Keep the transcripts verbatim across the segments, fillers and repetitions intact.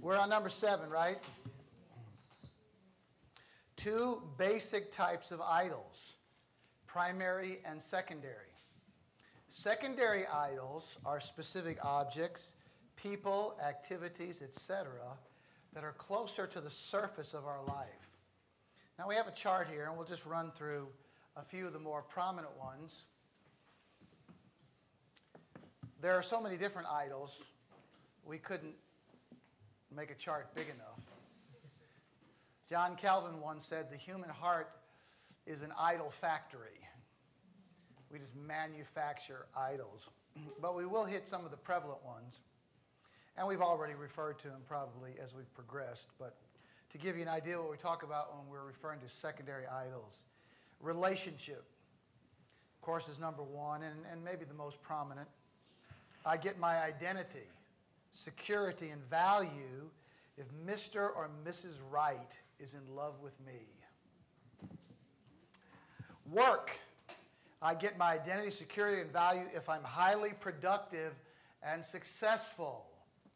We're on number seven, right? Two basic types of idols, primary and secondary. Secondary idols are specific objects, people, activities, et cetera, that are closer to the surface of our life. Now we have a chart here, and we'll just run through a few of the more prominent ones. There are so many different idols, we couldn't make a chart big enough. John Calvin once said, the human heart is an idol factory. We just manufacture idols. But we will hit some of the prevalent ones. And we've already referred to them probably as we've progressed. But to give you an idea of what we talk about when we're referring to secondary idols. Relationship, of course, is number one and, and maybe the most prominent. I get my identity, security, and value if Mister or Missus Right is in love with me. Work. I get my identity, security, and value if I'm highly productive and successful.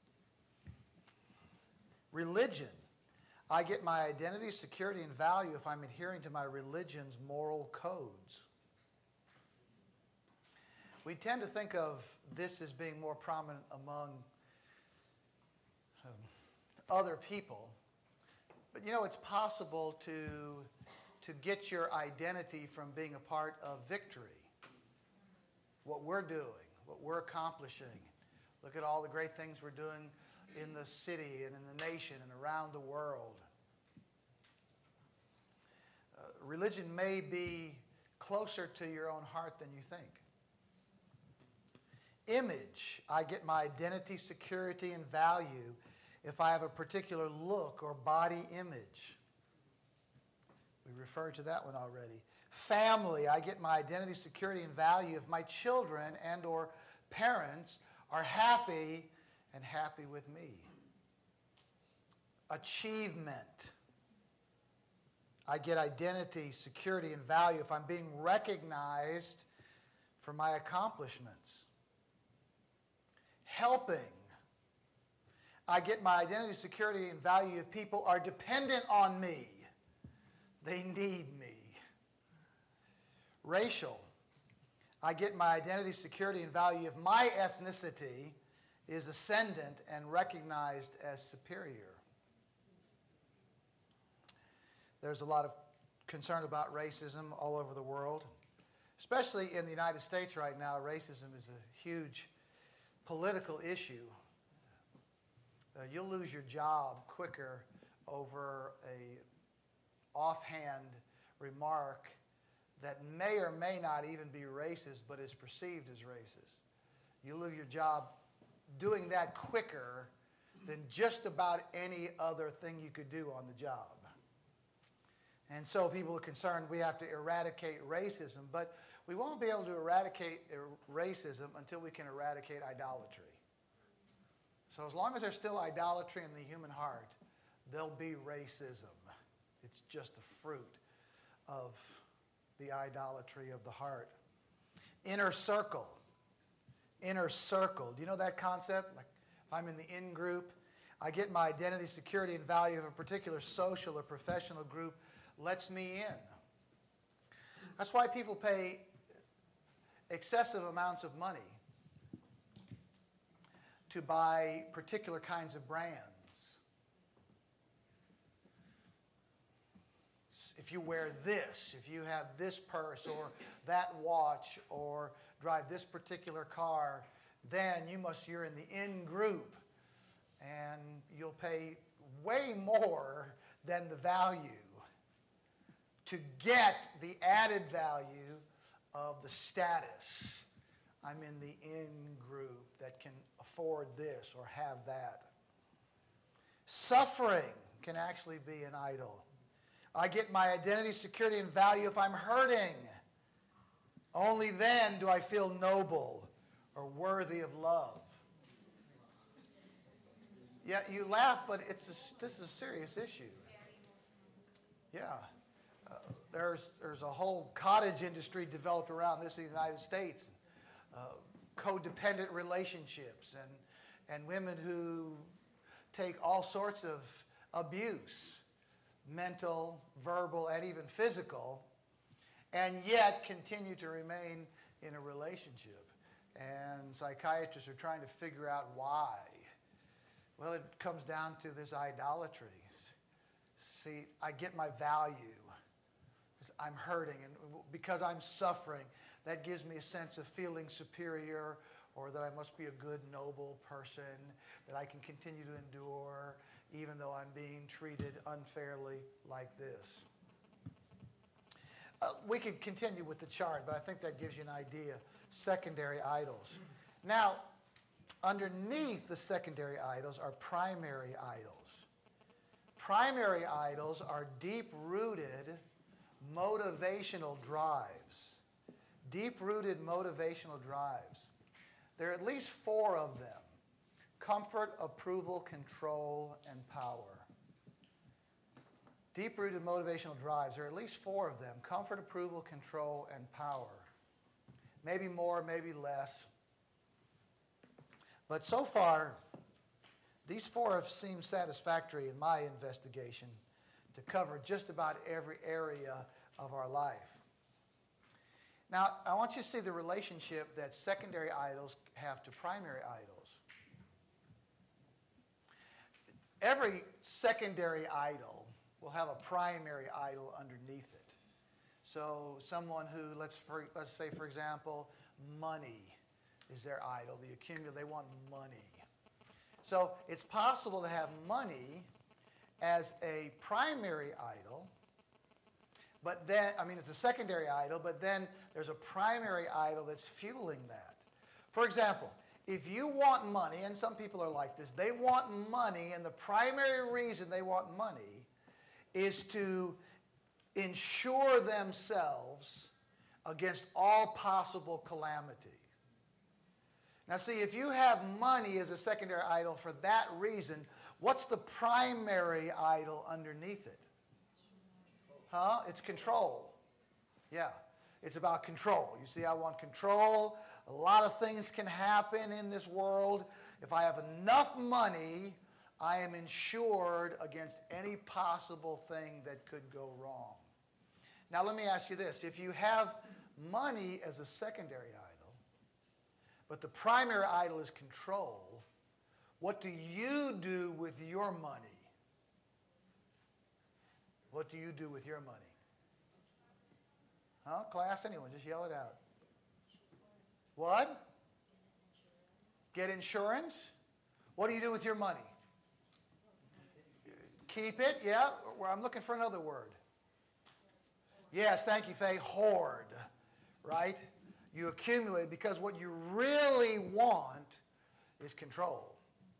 Religion. I get my identity, security, and value if I'm adhering to my religion's moral codes. We tend to think of this as being more prominent among um, other people. But you know, it's possible to, to get your identity from being a part of victory. What we're doing, what we're accomplishing. Look at all the great things we're doing in the city and in the nation and around the world. Uh, religion may be closer to your own heart than you think. Image. I get my identity, security, and value if I have a particular look or body image. We referred to that one already. Family. I get my identity, security, and value if my children and or parents are happy and happy with me. Achievement. I get identity, security, and value if I'm being recognized for my accomplishments. Helping. I get my identity, security, and value if people are dependent on me. They need me. Racial. I get my identity, security, and value if my ethnicity is ascendant and recognized as superior. There's a lot of concern about racism all over the world. Especially in the United States right now, racism is a huge political issue. Uh, you'll lose your job quicker over a offhand remark that may or may not even be racist, but is perceived as racist. You'll lose your job doing that quicker than just about any other thing you could do on the job. And so people are concerned we have to eradicate racism, but we won't be able to eradicate racism until we can eradicate idolatry. So as long as there's still idolatry in the human heart, there'll be racism. It's just a fruit of the idolatry of the heart. Inner circle. Inner circle. Do you know that concept? Like if I'm in the in group, I get my identity, security, and value of a particular social or professional group lets me in. That's why people pay excessive amounts of money to buy particular kinds of brands. If you wear this, if you have this purse or that watch or drive this particular car, then you must, you're in the in group and you'll pay way more than the value to get the added value of the status. I'm in the in group that can afford this or have that. Suffering can actually be an idol. I get my identity, security, and value if I'm hurting. Only then do I feel noble or worthy of love. Yeah, you laugh, but it's a, this is a serious issue. Yeah. Uh, there's, there's a whole cottage industry developed around this in the United States. Uh, codependent relationships and, and women who take all sorts of abuse, mental, verbal, and even physical, and yet continue to remain in a relationship. And psychiatrists are trying to figure out why. Well, it comes down to this idolatry. See, I get my value because I'm hurting, and because I'm suffering, that gives me a sense of feeling superior, or that I must be a good, noble person, that I can continue to endure even though I'm being treated unfairly like this. Uh, we could continue with the chart, but I think that gives you an idea. Secondary idols. Now, underneath the secondary idols are primary idols. Primary idols are deep-rooted motivational drives. Deep-rooted motivational drives. There are at least four of them. Comfort, approval, control, and power. Deep-rooted motivational drives. There are at least four of them. Comfort, approval, control, and power. Maybe more, maybe less. But so far, these four have seemed satisfactory in my investigation to cover just about every area of our life. Now, I want you to see the relationship that secondary idols have to primary idols. Every secondary idol will have a primary idol underneath it. So someone who, let's, for, let's say, for example, money is their idol. The accumulate, they want money. So it's possible to have money as a primary idol, but then, I mean, it's a secondary idol, but then there's a primary idol that's fueling that. For example, if you want money, and some people are like this, they want money, and the primary reason they want money is to insure themselves against all possible calamity. Now see, if you have money as a secondary idol for that reason, what's the primary idol underneath it? Huh? It's control. Yeah, it's about control. You see, I want control. A lot of things can happen in this world. If I have enough money, I am insured against any possible thing that could go wrong. Now let me ask you this. If you have money as a secondary idol, but the primary idol is control, what do you do with your money? What do you do with your money? Huh? Class, anyone, just yell it out. What? Get insurance? What do you do with your money? Keep it, yeah? Well, I'm looking for another word. Yes, thank you, Faye. Hoard, right? You accumulate because what you really want is control.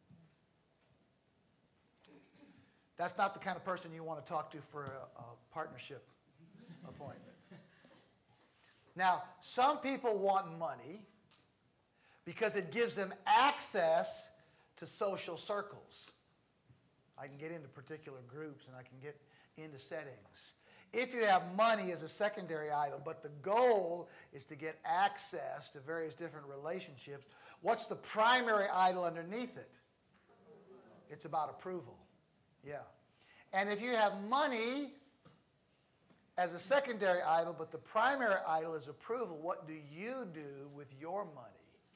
That's not the kind of person you want to talk to for a, a partnership appointment. Now, some people want money because it gives them access to social circles. I can get into particular groups and I can get into settings. If you have money as a secondary idol, but the goal is to get access to various different relationships, what's the primary idol underneath it? It's about approval. Yeah. And if you have money as a secondary idol, but the primary idol is approval, what do you do with your money?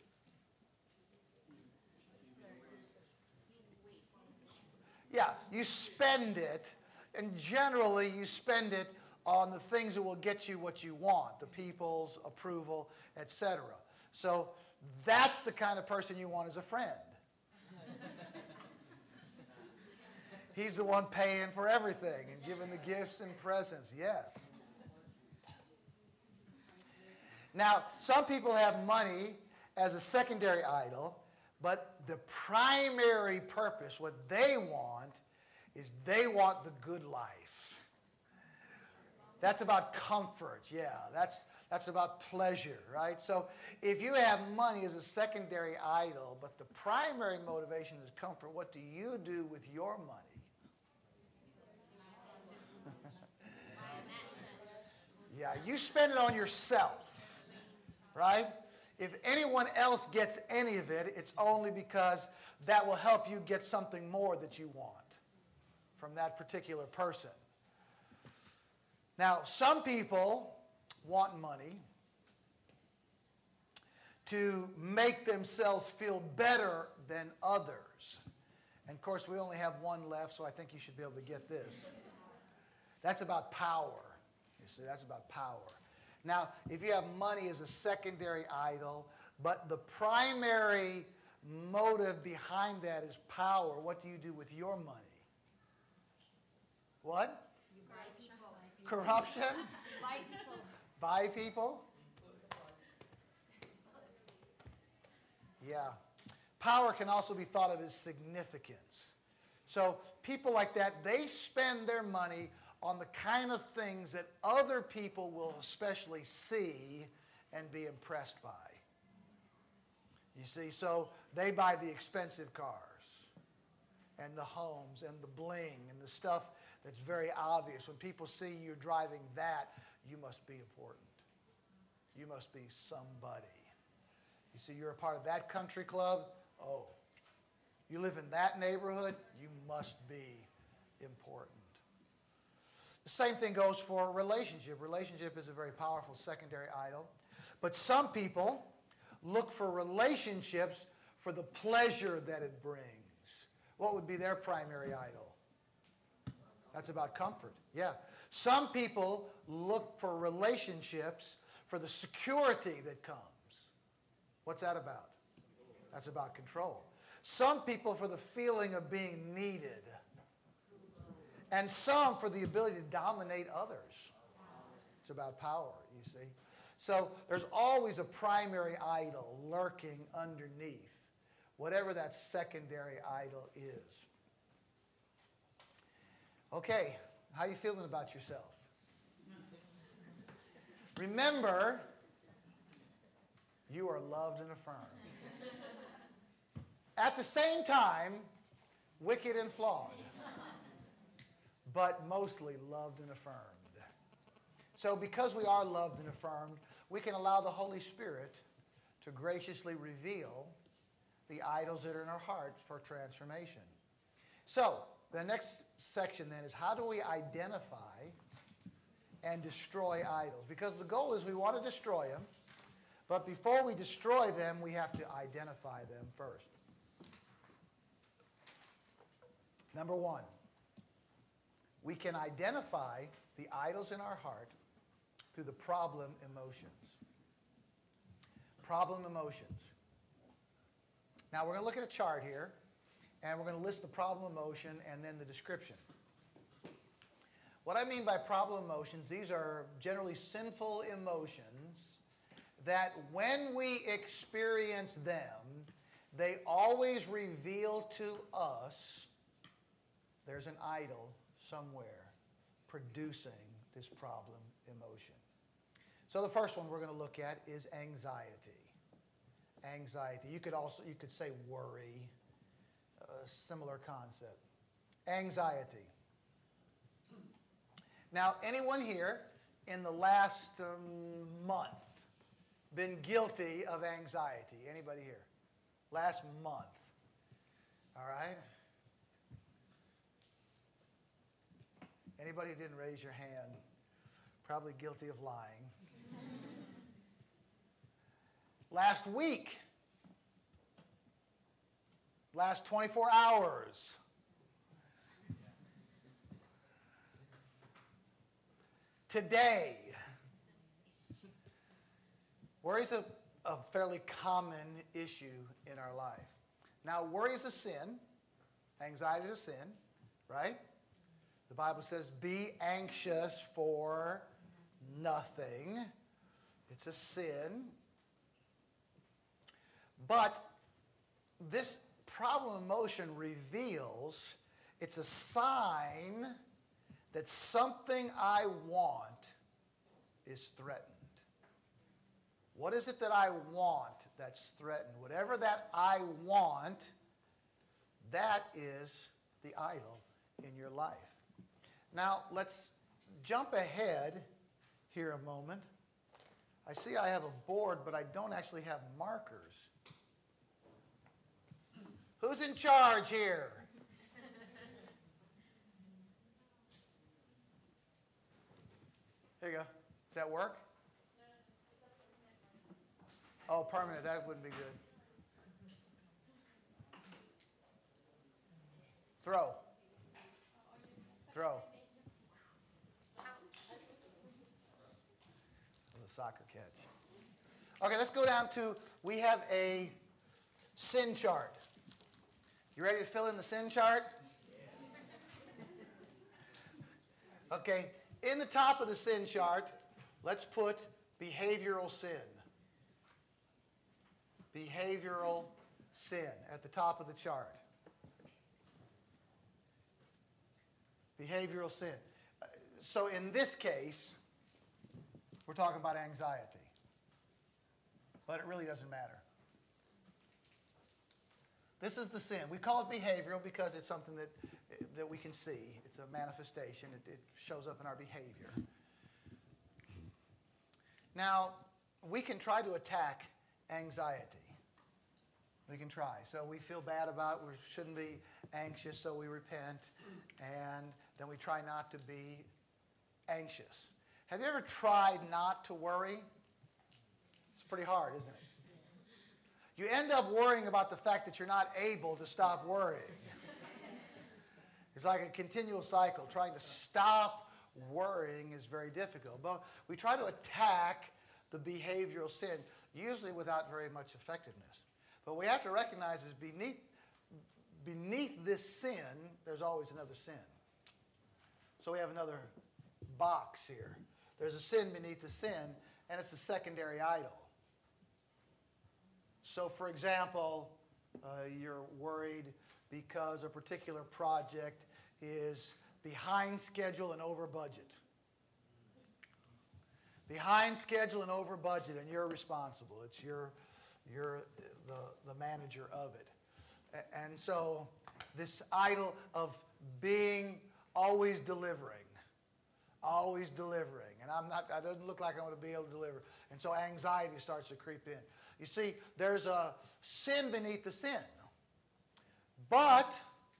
Yeah, you spend it, and generally you spend it on the things that will get you what you want, the people's approval, et cetera. So that's the kind of person you want as a friend. He's the one paying for everything and giving the gifts and presents, yes. Now, some people have money as a secondary idol, but the primary purpose, what they want, is they want the good life. That's about comfort, yeah. That's, that's about pleasure, right? So if you have money as a secondary idol, but the primary motivation is comfort, what do you do with your money? Yeah, you spend it on yourself, right? If anyone else gets any of it, it's only because that will help you get something more that you want from that particular person. Now, some people want money to make themselves feel better than others. And of course, we only have one left, so I think you should be able to get this. That's about power. You see, that's about power. Now, if you have money as a secondary idol, but the primary motive behind that is power, what do you do with your money? What? You buy people. Corruption? Buy people. Buy people? Yeah. Power can also be thought of as significance. So people like that, they spend their money on the kind of things that other people will especially see and be impressed by. You see, so they buy the expensive cars and the homes and the bling and the stuff that's very obvious. When people see you driving that, you must be important. You must be somebody. You see, you're a part of that country club. Oh, you live in that neighborhood, you must be important. The same thing goes for a relationship. Relationship is a very powerful secondary idol. But some people look for relationships for the pleasure that it brings. What would be their primary idol? That's about comfort. Yeah. Some people look for relationships for the security that comes. What's that about? That's about control. Some people for the feeling of being needed. And some for the ability to dominate others. It's about power, you see. So there's always a primary idol lurking underneath, whatever that secondary idol is. Okay, how are you feeling about yourself? Remember, you are loved and affirmed. At the same time, wicked and flawed, but mostly loved and affirmed. So because we are loved and affirmed, we can allow the Holy Spirit to graciously reveal the idols that are in our hearts for transformation. So the next section then is, how do we identify and destroy idols? Because the goal is we want to destroy them, but before we destroy them, we have to identify them first. Number one, we can identify the idols in our heart through the problem emotions. Problem emotions. Now we're going to look at a chart here, and we're going to list the problem emotion and then the description. What I mean by problem emotions, these are generally sinful emotions that when we experience them, they always reveal to us there's an idol somewhere producing this problem emotion. So the first one we're going to look at is anxiety. Anxiety. You could also, you could say worry, a similar concept. Anxiety. Now, anyone here in the last um, month been guilty of anxiety? Anybody here? Last month. All right? Anybody who didn't raise your hand, probably guilty of lying. Last week. Last twenty-four hours. Today. Worry is a, a fairly common issue in our life. Now, worry is a sin. Anxiety is a sin, right? The Bible says, be anxious for nothing. It's a sin. But this problem emotion reveals it's a sign that something I want is threatened. What is it that I want that's threatened? Whatever that I want, that is the idol in your life. Now, let's jump ahead here a moment. I see I have a board, but I don't actually have markers. Who Who's in charge here? There you go. Does that work? Oh, permanent. That wouldn't be good. Throw. Throw. It was a soccer catch. Okay, let's go down to, we have a sin chart. You ready to fill in the sin chart? Okay, in the top of the sin chart, let's put behavioral sin. Behavioral sin at the top of the chart. Behavioral sin. So in this case, we're talking about anxiety. But it really doesn't matter. This is the sin. We call it behavioral because it's something that, that we can see. It's a manifestation. It, it shows up in our behavior. Now, we can try to attack anxiety. We can try. So we feel bad about, we shouldn't be anxious, so we repent, and then we try not to be anxious. Have you ever tried not to worry? It's pretty hard, isn't it? You end up worrying about the fact that you're not able to stop worrying. It's like a continual cycle. Trying to stop worrying is very difficult. But we try to attack the behavioral sin, usually without very much effectiveness. But we have to recognize is beneath, beneath this sin, there's always another sin. So we have another box here. There's a sin beneath the sin, and it's a secondary idol. So, for example, uh, you're worried because a particular project is behind schedule and over budget. Behind schedule and over budget, and you're responsible. It's your, you're the, the manager of it. A- and so this idol of being always delivering, always delivering. And I'm not, it doesn't look like I'm going to be able to deliver. And so anxiety starts to creep in. You see, there's a sin beneath the sin. But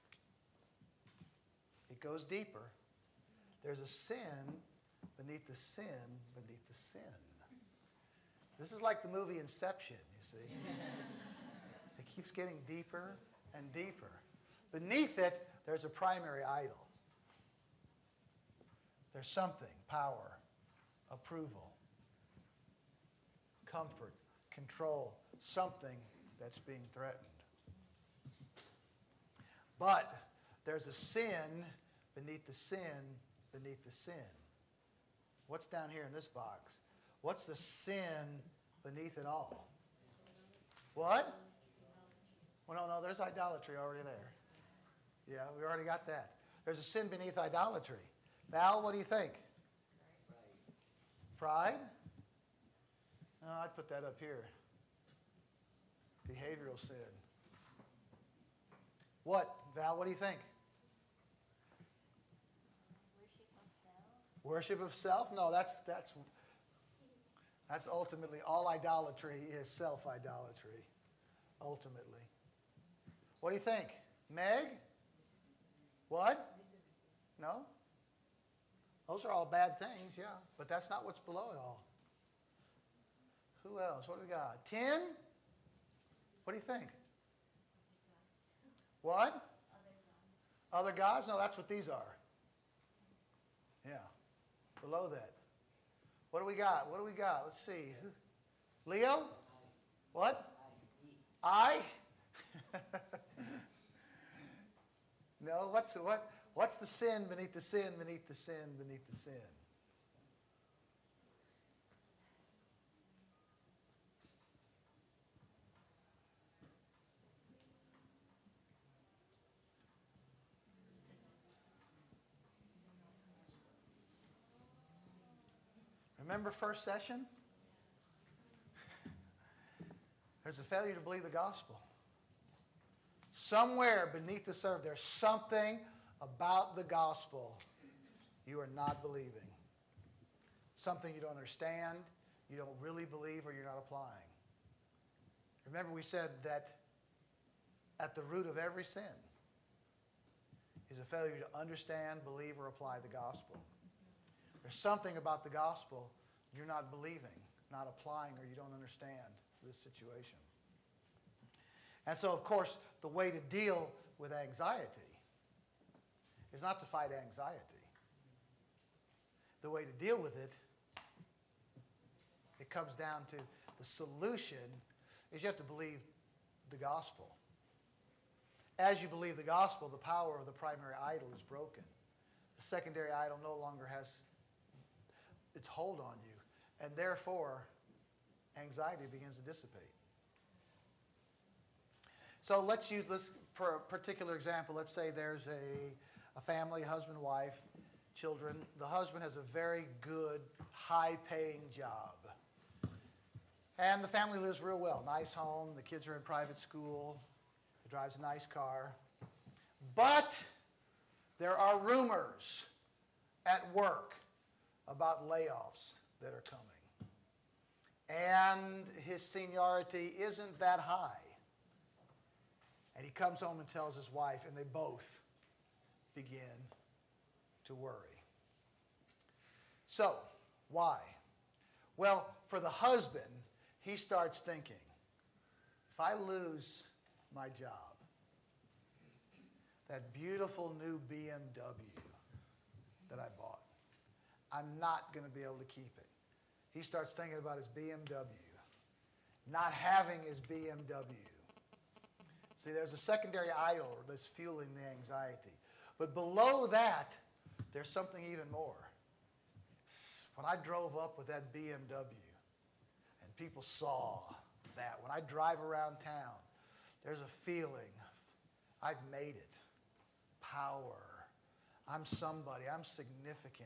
it goes deeper. There's a sin beneath the sin beneath the sin. This is like the movie Inception, you see. It keeps getting deeper and deeper. Beneath it, there's a primary idol. There's something, power, approval, comfort, control, something that's being threatened. But there's a sin beneath the sin beneath the sin. What's down here in this box? What's the sin beneath it all? What? Well, no, no, there's idolatry already there. Yeah, we already got that. There's a sin beneath idolatry. Val, what do you think? Pride? No, I'd put that up here. Behavioral sin. What? Val, what do you think? Worship of self. Worship of self? No, that's that's that's ultimately all idolatry is self-idolatry. Ultimately. What do you think? Meg? What? No? Those are all bad things, yeah. But that's not what's below it all. Who else? What do we got? Ten? What do you think? What? Other gods? No, that's what these are. Yeah. Below that. What do we got? What do we got? Let's see. Leo? What? I? No, what's what what's the sin beneath the sin beneath the sin beneath the sin? Remember first session? There's a failure to believe the gospel. Somewhere beneath the surface, there's something about the gospel you are not believing. Something you don't understand, you don't really believe, or you're not applying. Remember we said that at the root of every sin is a failure to understand, believe, or apply the gospel. There's something about the gospel you're not believing, not applying, or you don't understand this situation. And so, of course, the way to deal with anxiety is not to fight anxiety. The way to deal with it, it comes down to the solution is you have to believe the gospel. As you believe the gospel, the power of the primary idol is broken. The secondary idol no longer has its hold on you, and therefore anxiety begins to dissipate. So let's use this for a particular example. Let's say there's a, a family, husband, wife, children. The husband has a very good, high-paying job. And the family lives real well. Nice home. The kids are in private school. He drives a nice car. But there are rumors at work about layoffs that are coming. And his seniority isn't that high. And he comes home and tells his wife, and they both begin to worry. So, why? Well, for the husband, he starts thinking, if I lose my job, that beautiful new B M W that I bought, I'm not going to be able to keep it. He starts thinking about his B M W, not having his B M W. See, there's a secondary idol that's fueling the anxiety. But below that, there's something even more. When I drove up with that B M W, and people saw that, when I drive around town, there's a feeling, I've made it. Power. I'm somebody. I'm significant.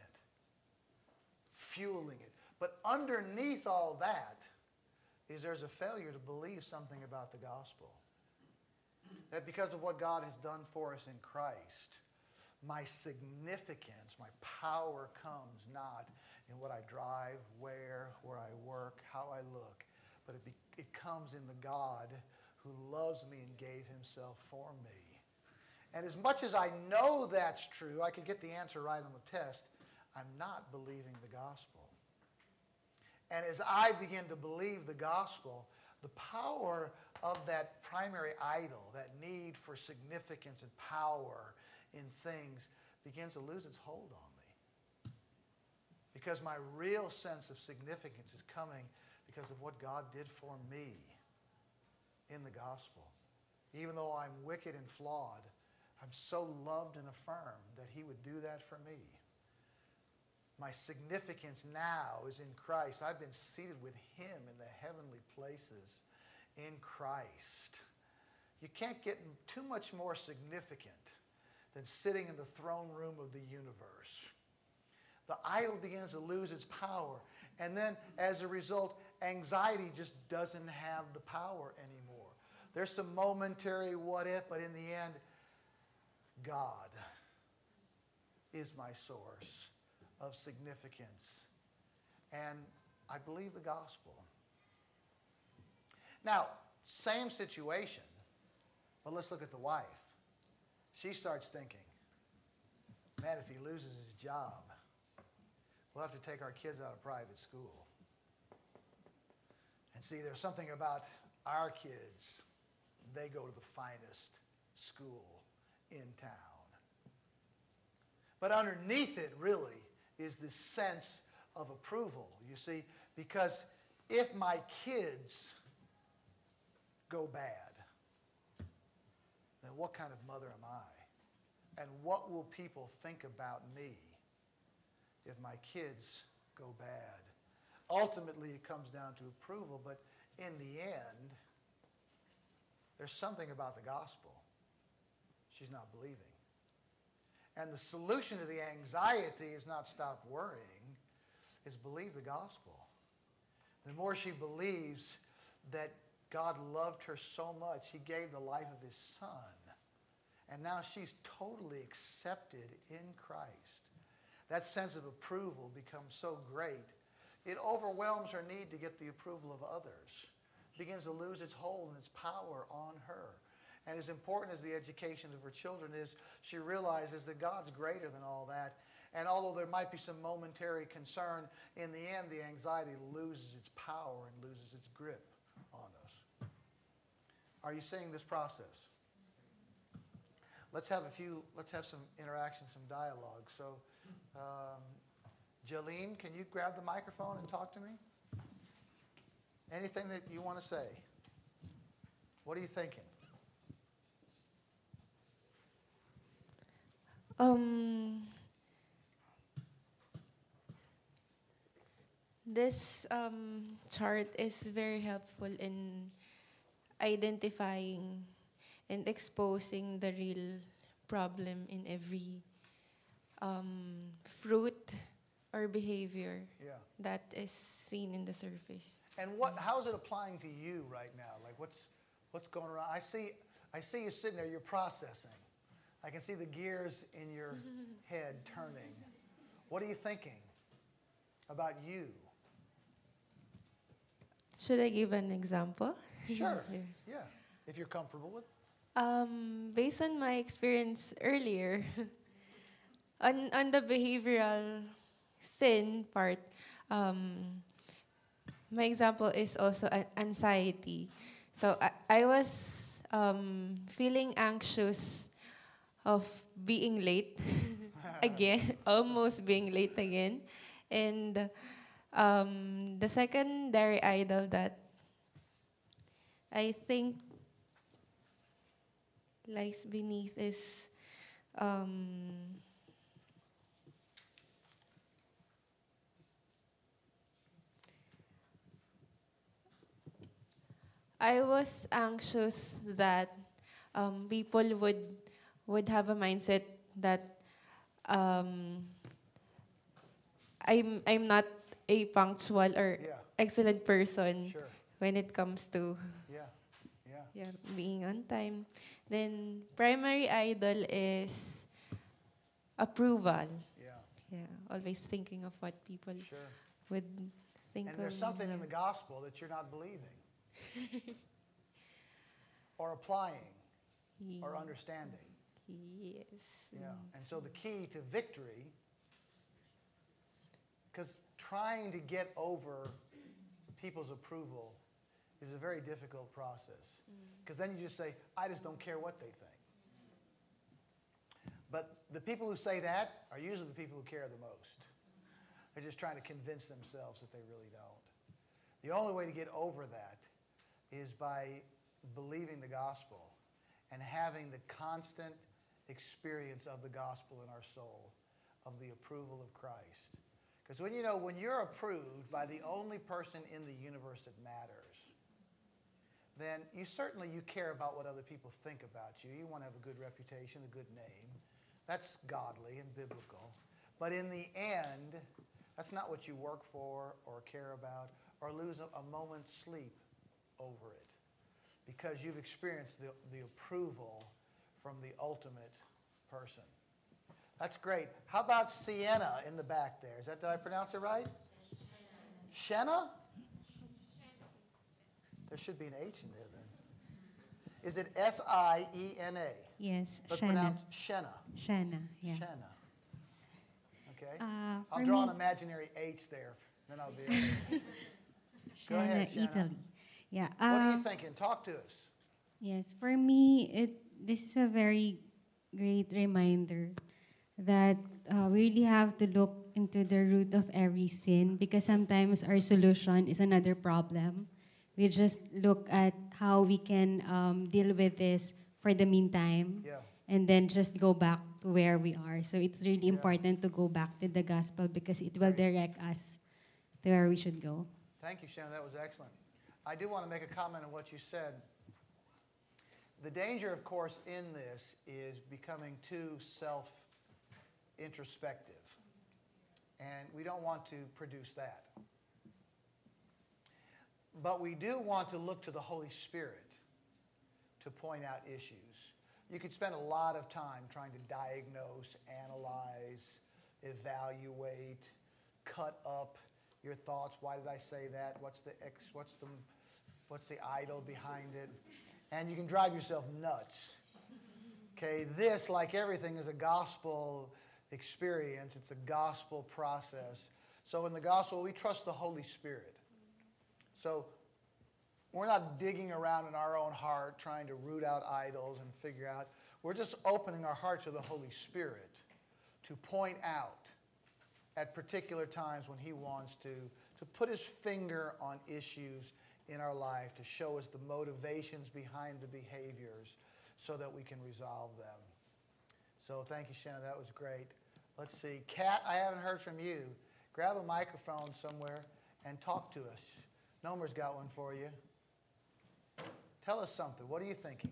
Fueling it. But underneath all that is there's a failure to believe something about the gospel. That because of what God has done for us in Christ, my significance, my power comes not in what I drive, where, where I work, how I look, but it, be, it comes in the God who loves me and gave himself for me. And as much as I know that's true, I could get the answer right on the test, I'm not believing the gospel. And as I begin to believe the gospel, the power of that primary idol, that need for significance and power in things, begins to lose its hold on me. Because my real sense of significance is coming because of what God did for me in the gospel. Even though I'm wicked and flawed, I'm so loved and affirmed that he would do that for me. My significance now is in Christ. I've been seated with him in the heavenly places in Christ. You can't get too much more significant than sitting in the throne room of the universe. The idol begins to lose its power. And then, as a result, anxiety just doesn't have the power anymore. There's some momentary what if, but in the end, God is my source of significance. And I believe the gospel. Now, same situation, but let's look at the wife. She starts thinking, man, if he loses his job, we'll have to take our kids out of private school. And see, there's something about our kids. They go to the finest school in town. But underneath it, really, is this sense of approval, you see, because if my kids go bad, then what kind of mother am I? And what will people think about me if my kids go bad? Ultimately, it comes down to approval, but in the end, there's something about the gospel she's not believing. And the solution to the anxiety is not stop worrying, is believe the gospel. The more she believes that God loved her so much, he gave the life of his son. And now she's totally accepted in Christ. That sense of approval becomes so great, it overwhelms her need to get the approval of others. It begins to lose its hold and its power on her. And as important as the education of her children is, she realizes that God's greater than all that. And although there might be some momentary concern, in the end, the anxiety loses its power and loses its grip on us. Are you seeing this process? Let's have a few, let's have some interaction, some dialogue. So, um, Jolene, can you grab the microphone and talk to me? Anything that you want to say? What are you thinking? Um, this um, chart is very helpful in identifying and exposing the real problem in every um, fruit or behavior Yeah. that is seen in the surface. And what? How is it applying to you right now? Like, what's what's going around? I see, I see you sitting there. You're processing. I can see the gears in your head turning. What are you thinking about you? Should I give an example? Sure. Here. Yeah, if you're comfortable with. Um, based on my experience earlier, on on the behavioral sin part, um, my example is also an anxiety. So I, I was um, feeling anxious of being late again, almost being late again. And um, the secondary idol that I think lies beneath is um, I was anxious that um, people would would have a mindset that um, I'm I'm not a punctual or Yeah. excellent person Sure. when it comes to Yeah. Yeah. yeah, being on time. Then primary idol is approval. Yeah. Yeah, always thinking of what people Sure. would think And of. there's something in me. the gospel that you're not believing, or applying, Ye- or understanding. Yes. Yeah. And so the key to victory, because trying to get over people's approval is a very difficult process. Because then you just say, I just don't care what they think. But the people who say that are usually the people who care the most. They're just trying to convince themselves that they really don't. The only way to get over that is by believing the gospel and having the constant experience of the gospel in our soul, of the approval of Christ. Because when you know, when you're approved by the only person in the universe that matters, then you certainly you care about what other people think about you. You want to have a good reputation, a good name. That's godly and biblical. But in the end, that's not what you work for or care about or lose a, a moment's sleep over it, because you've experienced the, the approval from the ultimate person. That's great. How about Sienna in the back there? Is that, did I pronounce it right? Shenna? There should be an H in there then. Is it S I E N A? Yes, But Shanna. pronounced Shenna. Shanna, yeah. Shenna. Okay. Uh, I'll for draw me- an imaginary H there. Then I'll be able to. Go Shanna, ahead, Shanna. Italy. Yeah. What are uh, you thinking? Talk to us. Yes, for me, it this is a very great reminder that uh, we really have to look into the root of every sin, because sometimes our solution is another problem. We just look at how we can um, deal with this for the meantime, Yeah. and then just go back to where we are. So it's really Yeah. important to go back to the gospel, because it will Right. direct us to where we should go. Thank you, Shannon. That was excellent. I do want to make a comment on what you said. The danger, of course, in this is becoming too self-introspective. And we don't want to produce that. But we do want to look to the Holy Spirit to point out issues. You could spend a lot of time trying to diagnose, analyze, evaluate, cut up your thoughts. Why did I say that? What's the ex, what's the what's the idol behind it? and you can drive yourself nuts. Okay, this, like everything, is a gospel experience. It's a gospel process. So in the gospel, we trust the Holy Spirit. So we're not digging around in our own heart trying to root out idols and figure out. We're just opening our heart to the Holy Spirit to point out at particular times when he wants to, to put his finger on issues in our life, to show us the motivations behind the behaviors so that we can resolve them. So thank you, Shannon. That was great. Let's see. Kat, I haven't heard from you. Grab a microphone somewhere and talk to us. Nomer's got one for you. Tell us something. What are you thinking?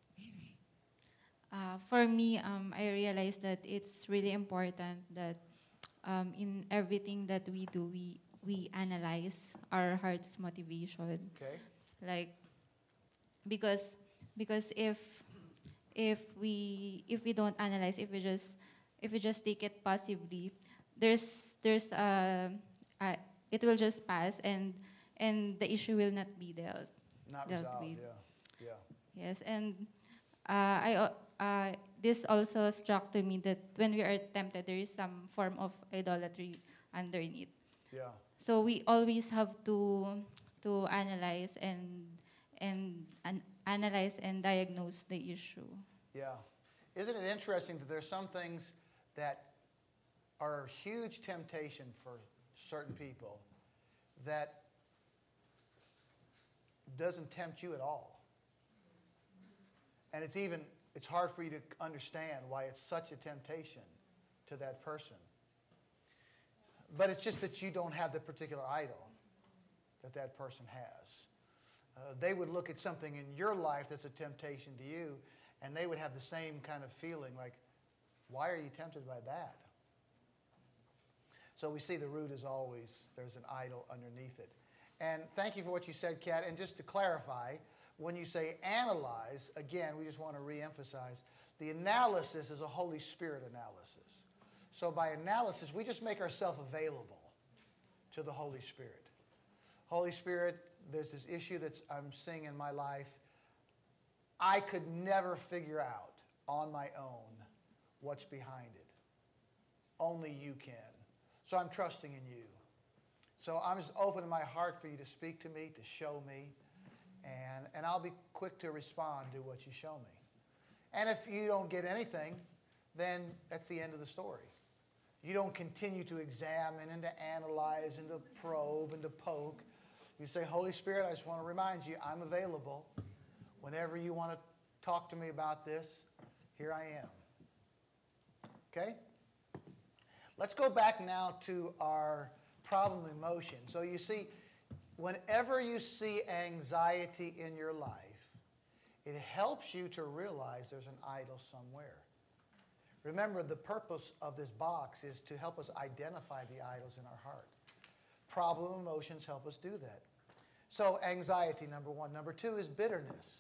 Uh, for me, um, I realized that it's really important that um, in everything that we do, we we analyze our heart's motivation. Okay. Like, because because if if we if we don't analyze, if we just if we just take it passively, there's there's uh, uh it will just pass, and and the issue will not be dealt. Not dealt resolved, with. yeah. Yeah. Yes, and uh, I uh, uh, this also struck to me that when we are tempted, there is some form of idolatry underneath. Yeah. So we always have to to analyze and and an, analyze and diagnose the issue. Yeah. Isn't it interesting that there's some things that are a huge temptation for certain people that doesn't tempt you at all. And it's even, it's hard for you to understand why it's such a temptation to that person. But it's just that you don't have the particular idol that that person has. Uh, they would look at something in your life that's a temptation to you, and they would have the same kind of feeling like, why are you tempted by that? So we see the root is always, there's an idol underneath it. And thank you for what you said, Kat. And just to clarify, when you say analyze, again, we just want to reemphasize, the analysis is a Holy Spirit analysis. So by analysis, we just make ourselves available to the Holy Spirit. Holy Spirit, there's this issue that I'm seeing in my life. I could never figure out on my own what's behind it. Only you can. So I'm trusting in you. So I'm just opening my heart for you to speak to me, to show me, and, and I'll be quick to respond to what you show me. And if you don't get anything, then that's the end of the story. You don't continue to examine and to analyze and to probe and to poke. You say, Holy Spirit, I just want to remind you, I'm available. Whenever you want to talk to me about this, here I am. Okay? Let's go back now to our problem emotion. So you see, whenever you see anxiety in your life, it helps you to realize there's an idol somewhere. Remember, the purpose of this box is to help us identify the idols in our heart. Problem emotions help us do that. So anxiety, number one. Number two is bitterness.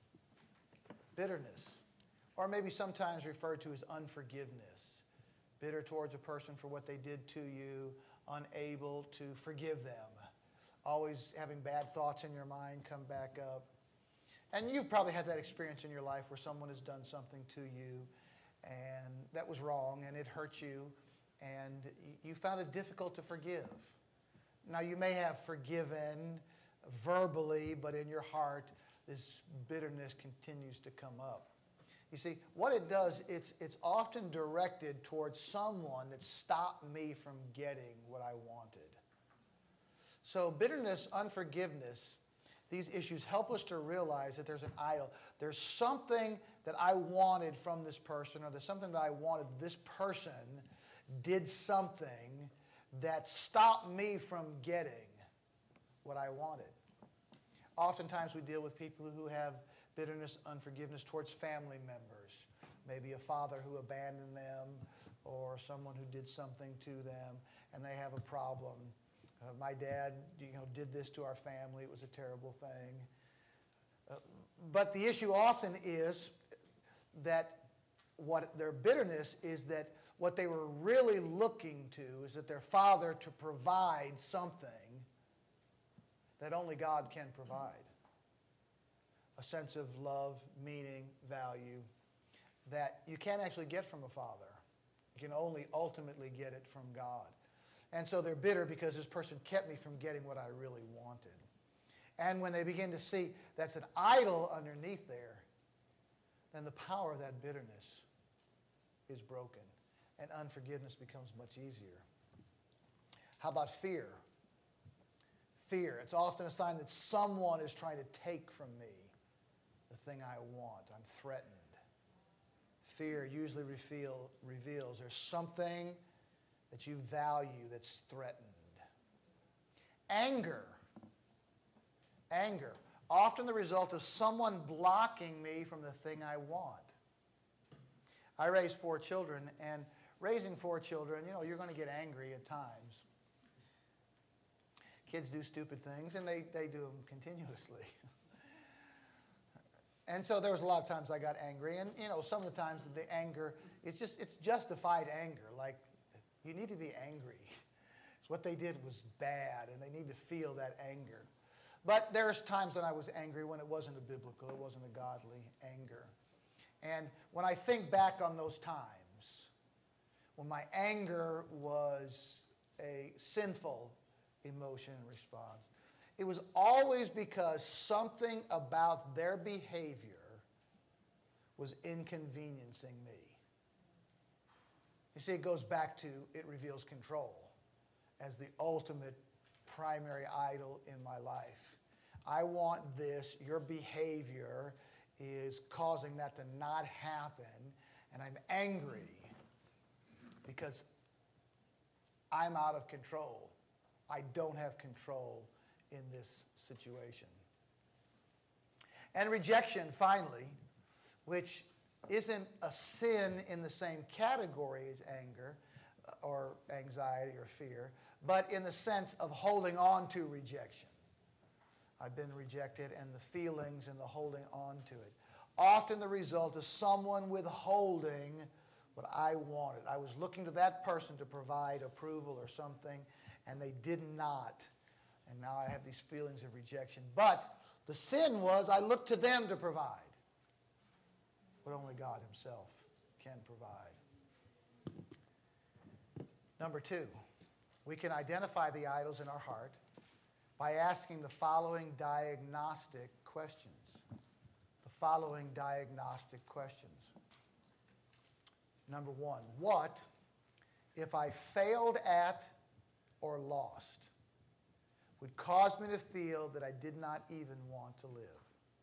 Bitterness. Or maybe sometimes referred to as unforgiveness. Bitter towards a person for what they did to you, unable to forgive them. Always having bad thoughts in your mind come back up. And you've probably had that experience in your life where someone has done something to you and that was wrong and it hurt you and you found it difficult to forgive. Now you may have forgiven verbally, but in your heart this bitterness continues to come up. You see, what it does, it's, it's often directed towards someone that stopped me from getting what I wanted. So bitterness, unforgiveness, these issues help us to realize that there's an idol. There's something that I wanted from this person, or there's something that I wanted. This person did something that stopped me from getting what I wanted. Oftentimes we deal with people who have bitterness, unforgiveness towards family members. Maybe a father who abandoned them or someone who did something to them and they have a problem. Uh, my dad, you know, did this to our family. It was a terrible thing. Uh, but the issue often is that what their bitterness is that what they were really looking to is that their father to provide something that only God can provide. a sense of love, meaning, value that you can't actually get from a father. You can only ultimately get it from God. And so they're bitter because this person kept me from getting what I really wanted. And when they begin to see that's an idol underneath there, then the power of that bitterness is broken and unforgiveness becomes much easier. How about fear? Fear. It's often a sign that someone is trying to take from me the thing I want. I'm threatened. Fear usually reveal, reveals there's something that you value that's threatened. Anger. Anger. Often the result of someone blocking me from the thing I want. I raised four children, and raising four children, you know, you're going to get angry at times. Kids do stupid things, and they, they do them continuously. And so there was a lot of times I got angry, and you know, some of the times the anger, it's just, it's justified anger. Like, you need to be angry. So what they did was bad, and they need to feel that anger. But there's times when I was angry when it wasn't a biblical, it wasn't a godly anger. And when I think back on those times, when my anger was a sinful emotion and response, it was always because something about their behavior was inconveniencing me. You see, it goes back to, it reveals control as the ultimate primary idol in my life. I want this, your behavior is causing that to not happen, and I'm angry because I'm out of control. I don't have control in this situation. And rejection, finally, which isn't a sin in the same category as anger or anxiety or fear, but in the sense of holding on to rejection. I've been rejected, and the feelings and the holding on to it. Often the result of someone withholding what I wanted. I was looking to that person to provide approval or something, and they did not. And now I have these feelings of rejection. But the sin was I looked to them to provide what only God himself can provide. Number two, we can identify the idols in our heart by asking the following diagnostic questions. The following diagnostic questions. Number one, what if I failed at or lost would cause me to feel that I did not even want to live?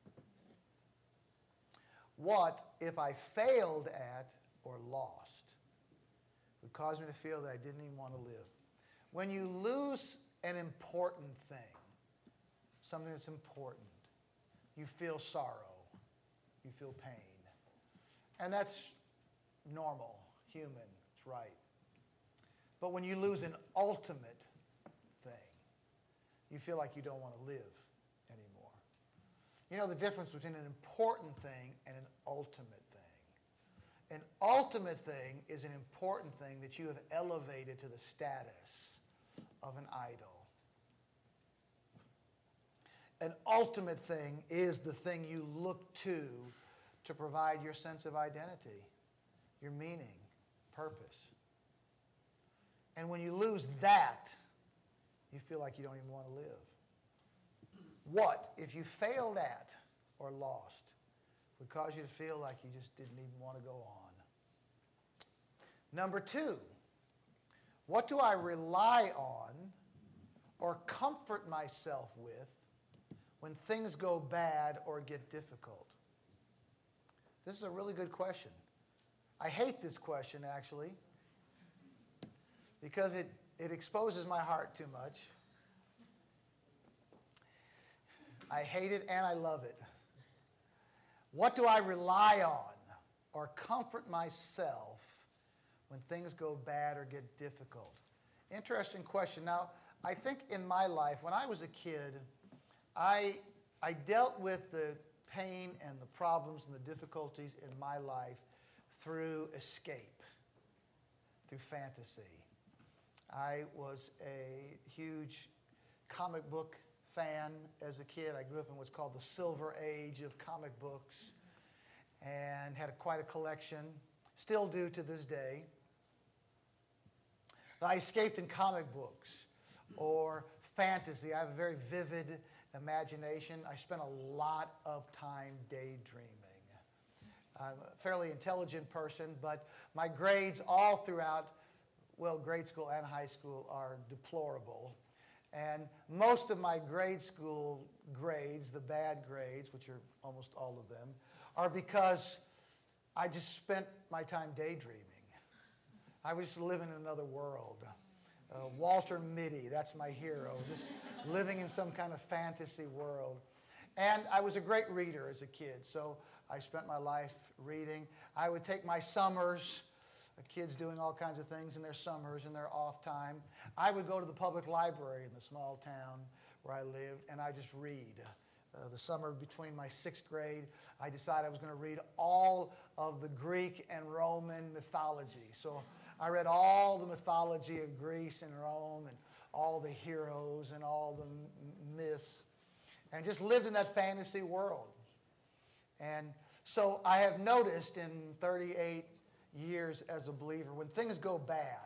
What if I failed at or lost would cause me to feel that I didn't even want to live? When you lose an important thing, something that's important, you feel sorrow, you feel pain. And that's normal, human, it's right. But when you lose an ultimate thing, you feel like you don't want to live anymore. You know the difference between an important thing and an ultimate thing. An ultimate thing is an important thing that you have elevated to the status of an idol. An ultimate thing is the thing you look to to provide your sense of identity, your meaning, purpose. And when you lose that, you feel like you don't even want to live. What if you failed at or lost would cause you to feel like you just didn't even want to go on? Number two, what do I rely on or comfort myself with when things go bad or get difficult? This is a really good question. I hate this question, actually, because it, it exposes my heart too much. I hate it and I love it. What do I rely on or comfort myself when things go bad or get difficult? Interesting question. Now, I think in my life, when I was a kid, I, I dealt with the pain and the problems and the difficulties in my life through escape, through fantasy. I was a huge comic book fan as a kid. I grew up in what's called the Silver Age of comic books and had a, quite a collection, still do to this day. I escaped in comic books or fantasy. I have a very vivid imagination. I spent a lot of time daydreaming. I'm a fairly intelligent person, but my grades all throughout, well, grade school and high school are deplorable. And most of my grade school grades, the bad grades, which are almost all of them, are because I just spent my time daydreaming. I was just living in another world. Uh, Walter Mitty, that's my hero, just living in some kind of fantasy world. And I was a great reader as a kid, so I spent my life reading. I would take my summers, uh, kids doing all kinds of things in their summers and their off time. I would go to the public library in the small town where I lived, and I just read. Uh, the summer between my sixth grade, I decided I was going to read all of the Greek and Roman mythology. So I read all the mythology of Greece and Rome and all the heroes and all the myths and just lived in that fantasy world. And so I have noticed in thirty-eight years as a believer, when things go bad,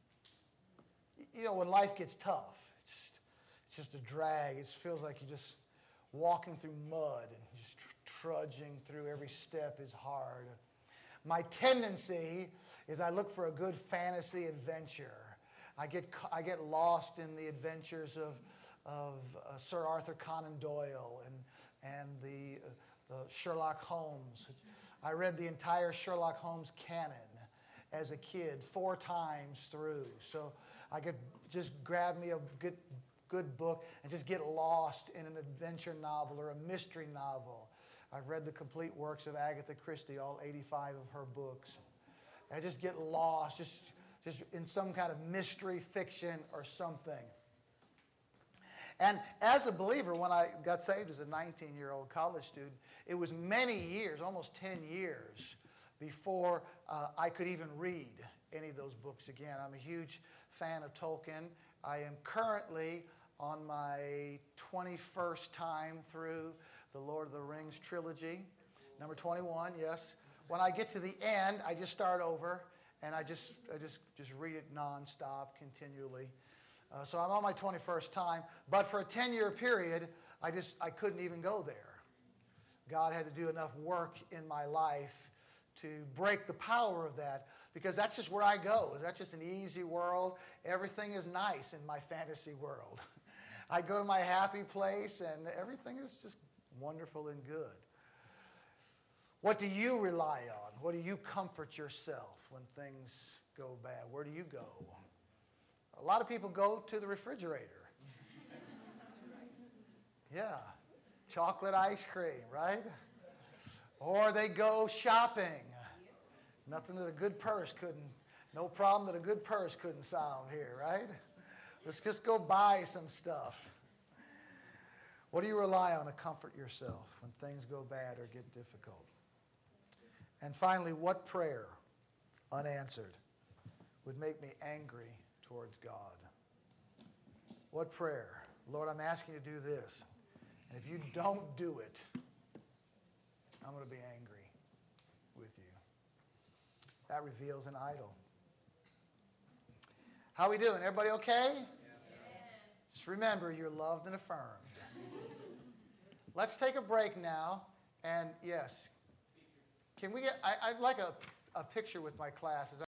you know, when life gets tough, it's just, it's just a drag. It feels like you're just walking through mud and just tr- trudging through every step is hard. My tendency is I look for a good fantasy adventure. I get, I get lost in the adventures of, of uh, Sir Arthur Conan Doyle and, and the, uh, the Sherlock Holmes. I read the entire Sherlock Holmes canon as a kid four times through. So I could just grab me a good, good book and just get lost in an adventure novel or a mystery novel. I've read the complete works of Agatha Christie, all eighty-five of her books. I just get lost, just, just in some kind of mystery fiction or something. And as a believer, when I got saved as a nineteen-year-old college student, it was many years, almost ten years, before uh, I could even read any of those books again. I'm a huge fan of Tolkien. I am currently on my twenty-first time through the Lord of the Rings trilogy. Number twenty-one, yes. When I get to the end, I just start over, and I just I just, just read it nonstop, continually. Uh, so I'm on my twenty-first time, but for a ten-year period, I just I couldn't even go there. God had to do enough work in my life to break the power of that, because that's just where I go. That's just an easy world. Everything is nice in my fantasy world. I go to my happy place, and everything is just wonderful and good. What do you rely on? What do you comfort yourself when things go bad? Where do you go? A lot of people go to the refrigerator. Yeah. Chocolate ice cream, right? Or they go shopping. Nothing that a good purse couldn't, no problem that a good purse couldn't solve here, right? Let's just go buy some stuff. What do you rely on to comfort yourself when things go bad or get difficult? And finally, what prayer, unanswered, would make me angry towards God? What prayer? Lord, I'm asking you to do this. And if you don't do it, I'm going to be angry with you. That reveals an idol. How we doing? Everybody okay? Yes. Just remember, you're loved and affirmed. Let's take a break now. And yes, can we get, I, I'd like a, a picture with my class. Is that